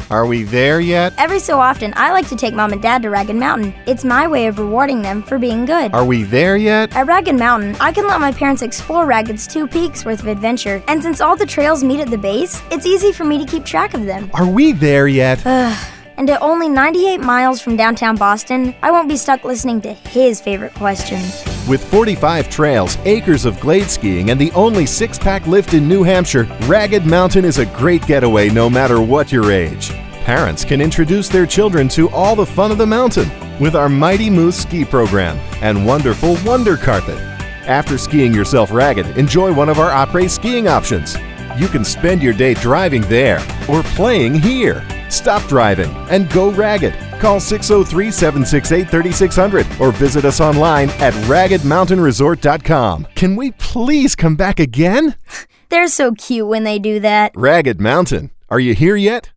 Are we there yet? Every so often, I like to take Mom and Dad to Ragged Mountain. It's my way of rewarding them for being good. Are we there yet? At Ragged Mountain, I can let my parents explore Ragged's 2 peaks worth of adventure, and since all the trails meet at the base, it's easy for me to keep track of them. Are we there yet? And at only 98 miles from downtown Boston, I won't be stuck listening to his favorite questions. With 45 trails, acres of glade skiing, and the only 6-pack lift in New Hampshire, Ragged Mountain is a great getaway no matter what your age. Parents can introduce their children to all the fun of the mountain with our Mighty Moose ski program and wonderful Wonder Carpet. After skiing yourself ragged, enjoy one of our après skiing options. You can spend your day driving there or playing here. Stop driving and go ragged. Call 603-768-3600 or visit us online at raggedmountainresort.com. Can we please come back again? They're so cute when they do that. Ragged Mountain. Are you here yet?